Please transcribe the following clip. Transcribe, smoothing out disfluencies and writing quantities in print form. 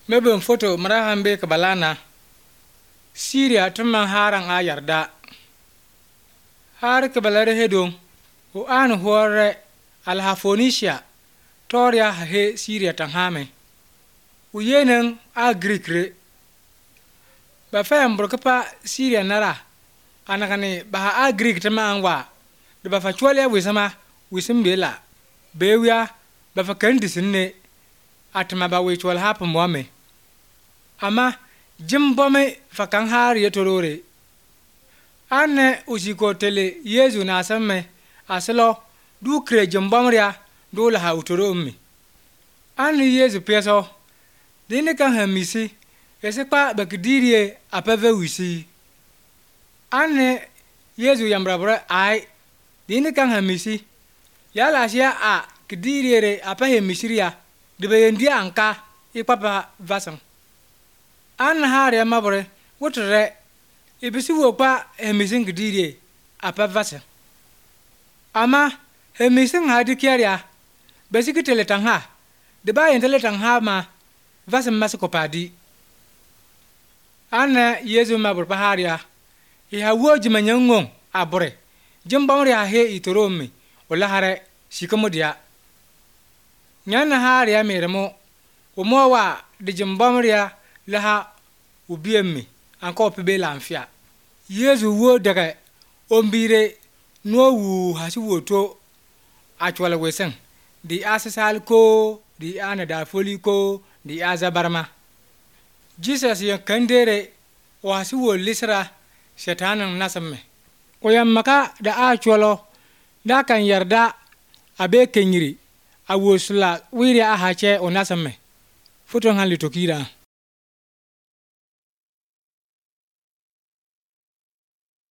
Mebin foto marahan be kabalana Syria tumman haran a yarda har kabalare hedon o an hore alhafonisha toria he Syria tanhame u yenen a Greek re ba fayam burkapa Syria nara anakane ba a Greek tama anwa de ba fa chwale wisama wisimbela bewya ba fa kandisinne atma ba we chwal hapum wame ama jimbome fakan har yetorore anne usiko tele yezu na samme aslo du kre jimbomria do la hautoro mi anne yezu peso dine kan hamisi esepa bakdirie apave wisi anne yezu yambrabra ai dine kan hamisi yala sia a kdirie apahe misiria de beyendia anka ipapa vasan an hare mabre wotre ibisi wopa hemisin gidire apa vasa ama hemisin hadi kiaria besiki teletan ha de bayen teletan ha ma vasa masiko padi ana yezu mabur paharia ya woji manyangon abore jimbamri ha he itoromi wala hare shikamodia nyana haria meremo omowa de jimbamria laha ubiemi anko pebe lamfia yezu wo daga ombire no wu hasi woto achwala wesen di asasal ko di ana da foli ko di azabarma Jesus ya kandere wasi wo lisra shetanan nasamme oyamaka da achwalo da kan yarda abe kenyiri awosla wiri ahache onasamme futon han litokira